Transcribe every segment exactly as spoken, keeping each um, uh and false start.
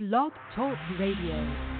Blog Talk Radio.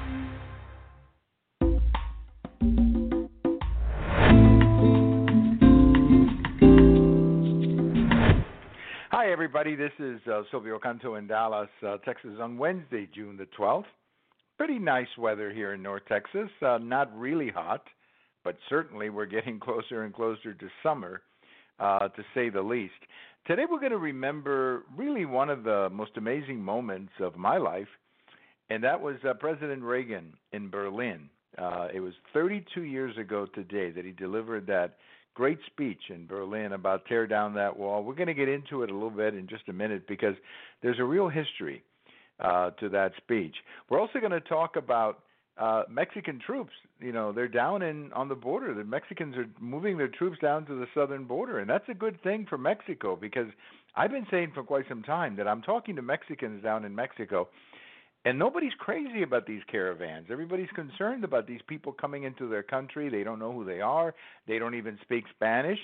Hi, everybody. This is uh, Silvio Canto in Dallas, uh, Texas, on Wednesday, June the twelfth. Pretty nice weather here in North Texas. Uh, not really hot, but certainly we're getting closer and closer to summer, uh, to say the least. Today we're going to remember really one of the most amazing moments of my life, and that was uh, President Reagan in Berlin. Uh, it was thirty-two years ago today that he delivered that great speech in Berlin about tear down that wall. We're going to get into it a little bit in just a minute because there's a real history uh, to that speech. We're also going to talk about uh, Mexican troops. You know, they're down in on the border. The Mexicans are moving their troops down to the southern border, and that's a good thing for Mexico because I've been saying for quite some time that I'm talking to Mexicans down in Mexico, and nobody's crazy about these caravans. Everybody's concerned about these people coming into their country. They don't know who they are. They don't even speak Spanish.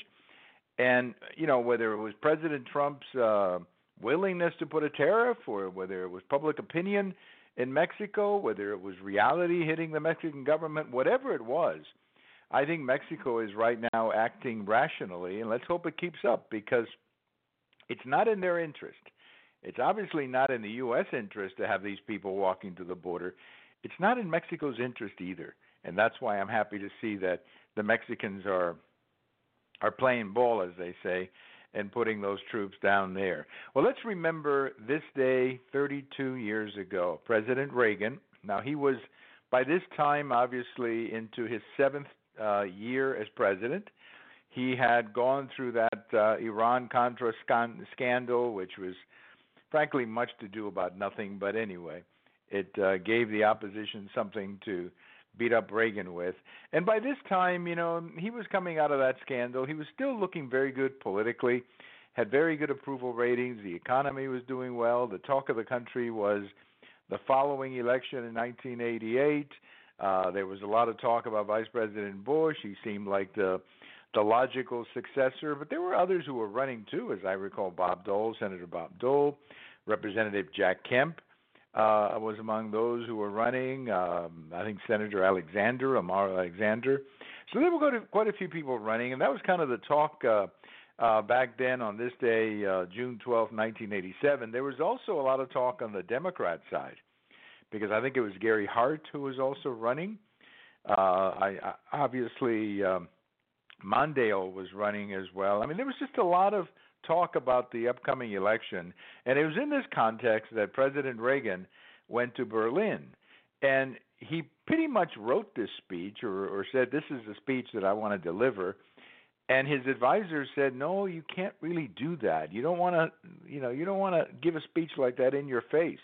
And, you know, whether it was President Trump's uh, willingness to put a tariff or whether it was public opinion in Mexico, whether it was reality hitting the Mexican government, whatever it was, I think Mexico is right now acting rationally, and let's hope it keeps up because it's not in their interest. It's obviously not in the U S interest to have these people walking to the border. It's not in Mexico's interest either, and that's why I'm happy to see that the Mexicans are are playing ball, as they say, and putting those troops down there. Well, let's remember this day thirty-two years ago. President Reagan, now he was by this time obviously into his seventh uh, year as president. He had gone through that uh, Iran-Contra scan- scandal, which was frankly much to do about nothing, but anyway, it uh, gave the opposition something to beat up Reagan with. And by this time, you know, he was coming out of that scandal. He was still looking very good politically, had very good approval ratings. The economy was doing well. The talk of the country was the following election in nineteen eighty-eight. Uh, there was a lot of talk about Vice President Bush. He seemed like the the logical successor, but there were others who were running too, as I recall. Bob Dole, Senator Bob Dole, Representative Jack Kemp uh, was among those who were running. Um, I think Senator Alexander, Amar Alexander. So there were quite a few people running, and that was kind of the talk uh, uh, back then on this day, uh, June twelfth, nineteen eighty-seven. There was also a lot of talk on the Democrat side because I think it was Gary Hart who was also running. Uh, I, I obviously... Um, Mondale was running as well. I mean, there was just a lot of talk about the upcoming election, and it was in this context that President Reagan went to Berlin, and he pretty much wrote this speech or, or said, this is the speech that I want to deliver, and his advisors said, no, you can't really do that. You don't want to, you know, you don't want to give a speech like that in your face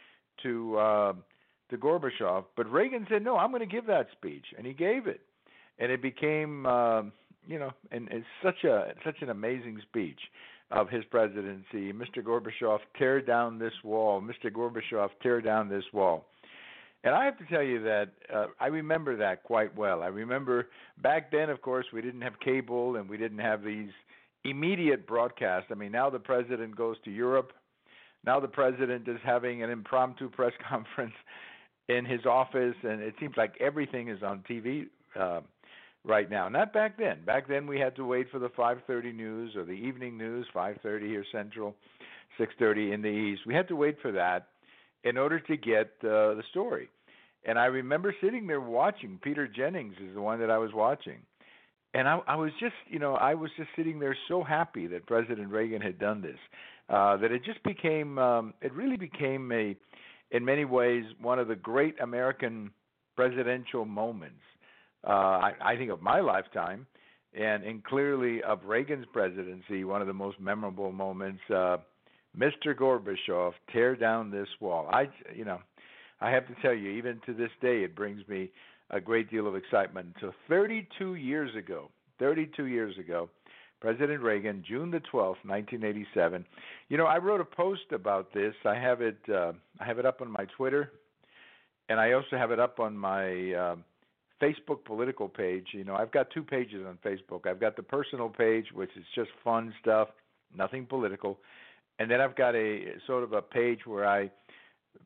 to uh, to Gorbachev. But Reagan said, no, I'm going to give that speech, and he gave it. And it became, uh, you know, and it's such a such an amazing speech of his presidency. Mister Gorbachev, tear down this wall. Mister Gorbachev, tear down this wall. And I have to tell you that uh, I remember that quite well. I remember back then, of course, we didn't have cable and we didn't have these immediate broadcasts. I mean, now the president goes to Europe. Now the president is having an impromptu press conference in his office, and it seems like everything is on T V. Uh, Right now, not back then. Back then, we had to wait for the five thirty news or the evening news, five thirty here Central, six thirty in the East. We had to wait for that in order to get uh, the story. And I remember sitting there watching. Peter Jennings is the one that I was watching. And I, I was just, you know, I was just sitting there so happy that President Reagan had done this, uh, that it just became, um, it really became a, in many ways, one of the great American presidential moments. Uh, I, I think of my lifetime, and, and clearly of Reagan's presidency, one of the most memorable moments. Uh, Mister Gorbachev, tear down this wall. I, you know, I have to tell you, even to this day, it brings me a great deal of excitement. So, thirty-two years ago, thirty-two years ago, President Reagan, June the twelfth, nineteen eighty-seven. You know, I wrote a post about this. I have it. Uh, I have it up on my Twitter, and I also have it up on my Uh, Facebook political page. You know, I've got two pages on Facebook. I've got the personal page, which is just fun stuff, nothing political. And then I've got a sort of a page where I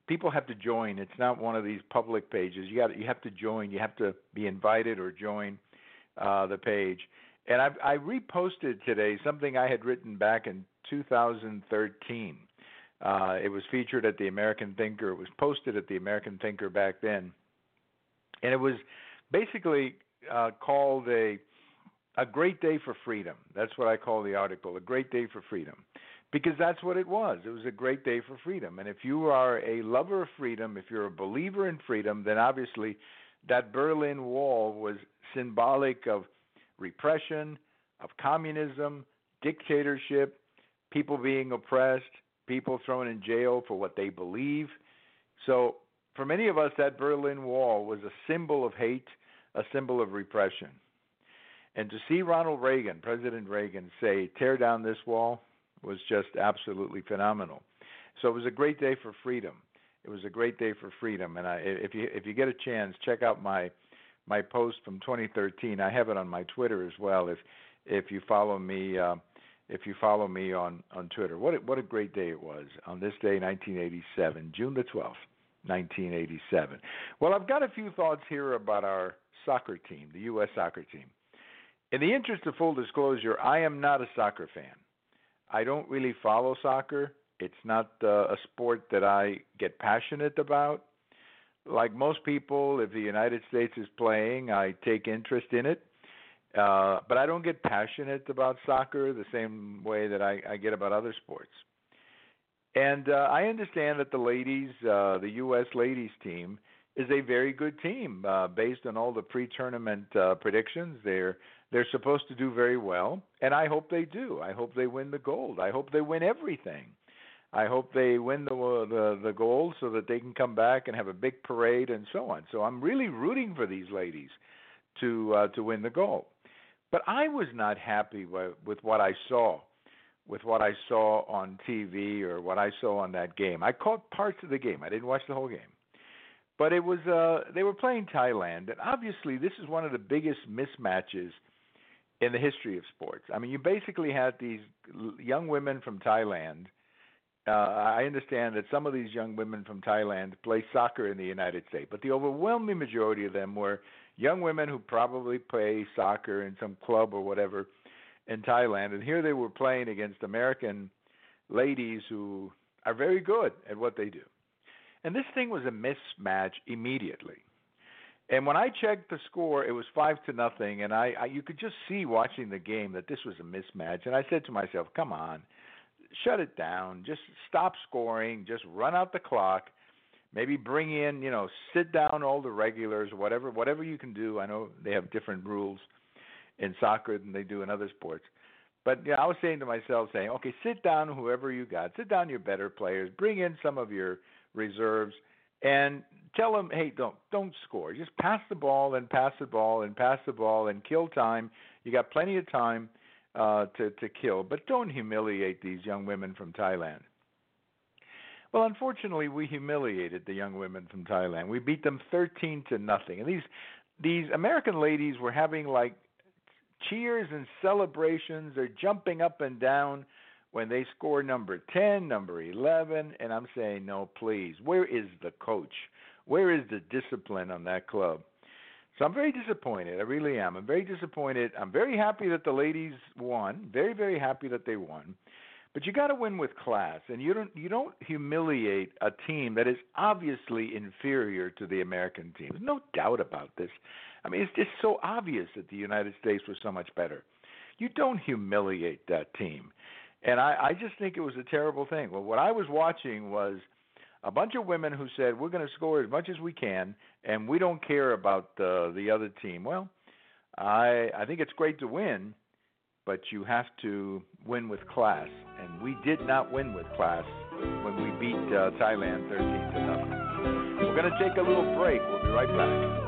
people have to join. It's not one of these public pages. You got you have to join. You have to be invited or join uh, the page. And I, I reposted today something I had written back in two thousand thirteen. Uh, it was featured at the American Thinker. It was posted at the American Thinker back then, and it was basically uh, called a a great day for freedom. That's what I call the article, a great day for freedom. Because that's what it was. It was a great day for freedom. And if you are a lover of freedom, if you're a believer in freedom, then obviously that Berlin Wall was symbolic of repression, of communism, dictatorship, people being oppressed, people thrown in jail for what they believe. So for many of us, that Berlin Wall was a symbol of hate, a symbol of repression. And to see Ronald Reagan, President Reagan, say, tear down this wall, was just absolutely phenomenal. So it was a great day for freedom. It was a great day for freedom. And I, if you if you get a chance, check out my my post from twenty thirteen. I have it on my Twitter as well. If if you follow me, uh, if you follow me on, on Twitter, what a, what a great day it was on this day, nineteen eighty-seven, June the twelfth, nineteen eighty-seven. Well, I've got a few thoughts here about our soccer team, the U S soccer team. In the interest of full disclosure, I am not a soccer fan. I don't really follow soccer. It's not uh, a sport that I get passionate about. Like most people, if the United States is playing, I take interest in it. Uh, but I don't get passionate about soccer the same way that I, I get about other sports. And uh, I understand that the ladies, uh, the U S ladies team, is a very good team uh, based on all the pre-tournament uh, predictions. They're they're supposed to do very well, and I hope they do. I hope they win the gold. I hope they win everything. I hope they win the the, the gold so that they can come back and have a big parade and so on. So I'm really rooting for these ladies to uh, to win the gold. But I was not happy with, with what I saw, with what I saw on T V or what I saw on that game. I caught parts of the game. I didn't watch the whole game. But it was uh, they were playing Thailand, and obviously this is one of the biggest mismatches in the history of sports. I mean, you basically had these young women from Thailand. Uh, I understand that some of these young women from Thailand play soccer in the United States, but the overwhelming majority of them were young women who probably play soccer in some club or whatever in Thailand. And here they were playing against American ladies who are very good at what they do. And this thing was a mismatch immediately. And when I checked the score, it was five to nothing, and I, I you could just see watching the game that this was a mismatch. And I said to myself, "Come on, shut it down. Just stop scoring. Just run out the clock. Maybe bring in, you know, sit down all the regulars, whatever, whatever you can do." I know they have different rules in soccer than they do in other sports. But yeah, I was saying to myself, saying, "Okay, sit down, whoever you got. Sit down your better players. Bring in some of your reserves, and tell them, hey, don't don't score. Just pass the ball and pass the ball and pass the ball and kill time. You got plenty of time uh, to to kill, but don't humiliate these young women from Thailand." Well, unfortunately, we humiliated the young women from Thailand. We beat them thirteen to nothing, and these these American ladies were having like cheers and celebrations. They're jumping up and down when they score number ten, number eleven, and I'm saying, no, please, where is the coach? Where is the discipline on that club? So I'm very disappointed. I really am. I'm very disappointed. I'm very happy that the ladies won. Very, very happy that they won. But you got to win with class, and you don't you don't humiliate a team that is obviously inferior to the American team. There's no doubt about this. I mean, it's just so obvious that the United States was so much better. You don't humiliate that team. And I, I just think it was a terrible thing. Well, what I was watching was a bunch of women who said, we're going to score as much as we can, and we don't care about uh, the other team. Well, I I think it's great to win, but you have to win with class. And we did not win with class when we beat uh, Thailand thirteen to nothing. We're going to take a little break. We'll be right back.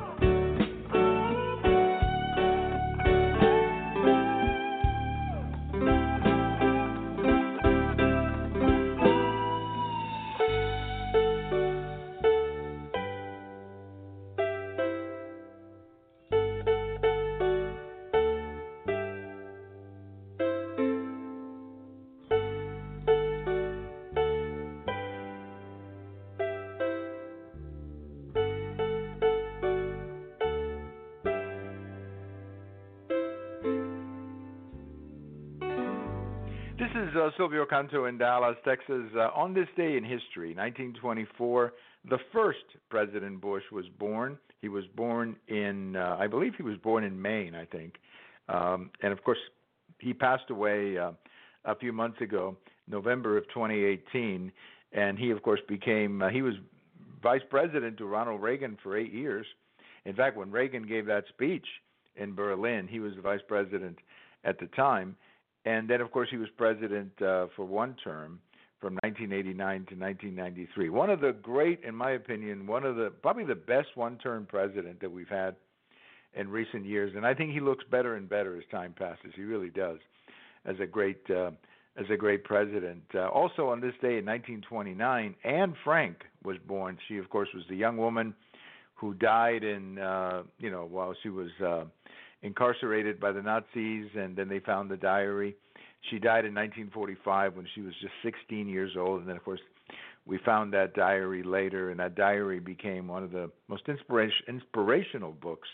is uh, Silvio Canto in Dallas, Texas. Uh, on this day in history, nineteen twenty-four, the first President Bush was born. He was born in, uh, I believe he was born in Maine, I think. Um, and, of course, he passed away uh, a few months ago, November of twenty eighteen. And he, of course, became, uh, he was vice president to Ronald Reagan for eight years. In fact, when Reagan gave that speech in Berlin, he was the vice president at the time. And then, of course, he was president uh, for one term from nineteen eighty-nine to nineteen ninety-three. One of the great, in my opinion, one of the probably the best one-term president that we've had in recent years. And I think he looks better and better as time passes. He really does, as a great uh, as a great president. Uh, also on this day in nineteen twenty-nine, Anne Frank was born. She, of course, was the young woman who died in, uh, you know, while she was uh, incarcerated by the Nazis, and then they found the diary. She died in nineteen forty-five when she was just sixteen years old, and then, of course, we found that diary later, and that diary became one of the most inspiration, inspirational books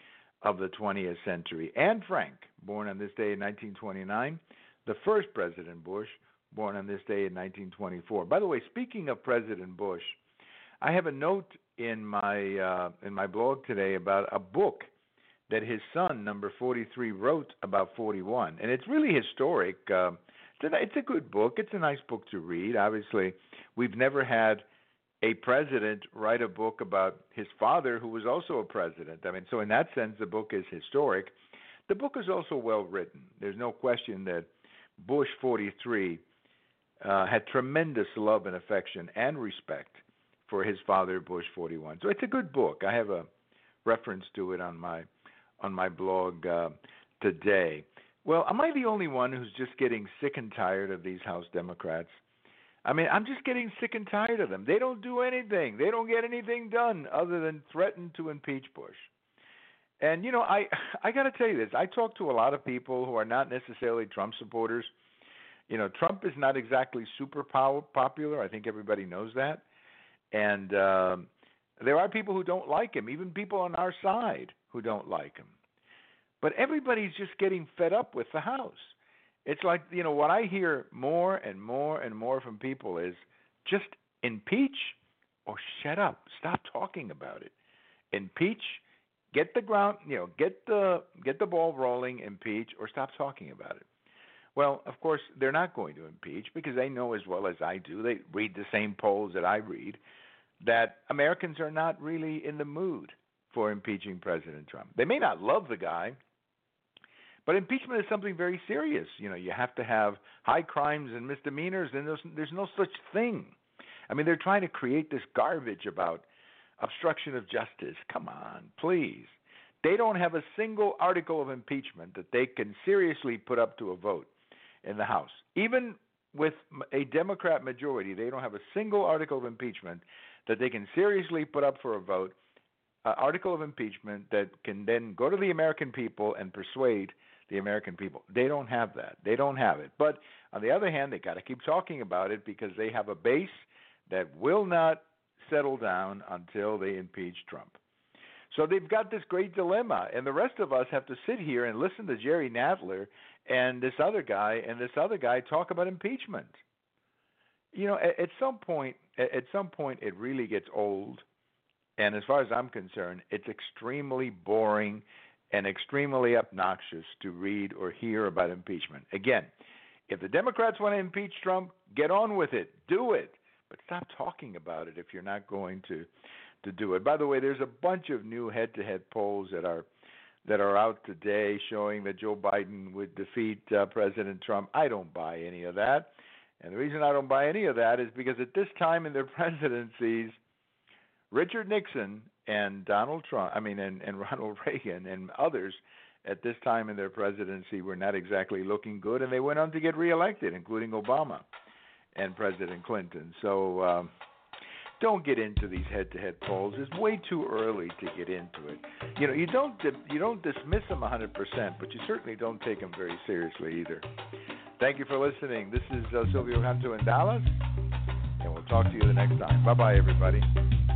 of the twentieth century. Anne Frank, born on this day in nineteen twenty-nine, the first President Bush, born on this day in nineteen twenty-four. By the way, speaking of President Bush, I have a note in my uh, in my blog today about a book that his son, number forty-three, wrote about forty-one. And it's really historic. Uh, it's, a, it's a good book. It's a nice book to read. Obviously, we've never had a president write a book about his father, who was also a president. I mean, so in that sense, the book is historic. The book is also well written. There's no question that Bush forty-three uh, had tremendous love and affection and respect for his father, Bush forty-one. So it's a good book. I have a reference to it on my on my blog uh, today. Well, am I the only one who's just getting sick and tired of these House Democrats? I mean, I'm just getting sick and tired of them. They don't do anything. They don't get anything done other than threaten to impeach Bush. And, you know, I I got to tell you this. I talk to a lot of people who are not necessarily Trump supporters. You know, Trump is not exactly super pow- popular. I think everybody knows that. And um, there are people who don't like him, even people on our side who don't like him. But everybody's just getting fed up with the House. It's like, you know, what I hear more and more and more from people is just impeach or shut up. Stop talking about it. Impeach, get the ground, you know, get the get the ball rolling, impeach, or stop talking about it. Well, of course, they're not going to impeach because they know as well as I do, they read the same polls that I read, that Americans are not really in the mood for impeaching President Trump. They may not love the guy, but impeachment is something very serious. You know, you have to have high crimes and misdemeanors, and there's, there's no such thing. I mean, they're trying to create this garbage about obstruction of justice. Come on, please. They don't have a single article of impeachment that they can seriously put up to a vote in the House. Even with a Democrat majority, they don't have a single article of impeachment that they can seriously put up for a vote, an article of impeachment that can then go to the American people and persuade the American people. They don't have that. They don't have it. But on the other hand, they got to keep talking about it because they have a base that will not settle down until they impeach Trump. So they've got this great dilemma, and the rest of us have to sit here and listen to Jerry Nadler and this other guy and this other guy talk about impeachment. You know, at, at some point, at some point, it really gets old, and as far as I'm concerned, it's extremely boring and extremely obnoxious to read or hear about impeachment. Again, if the Democrats want to impeach Trump, get on with it, do it, but stop talking about it if you're not going to. to do it. By the way, there's a bunch of new head-to-head polls that are that are out today showing that Joe Biden would defeat uh, President Trump. I don't buy any of that. And the reason I don't buy any of that is because at this time in their presidencies, Richard Nixon and Donald Trump, I mean, and, and Ronald Reagan and others at this time in their presidency were not exactly looking good, and they went on to get reelected, including Obama and President Clinton. So, um, don't get into these head-to-head polls. It's way too early to get into it. You know, you don't you don't dismiss them one hundred percent, but you certainly don't take them very seriously either. Thank you for listening. This is uh, Silvio Canto in Dallas, and we'll talk to you the next time. Bye-bye, everybody.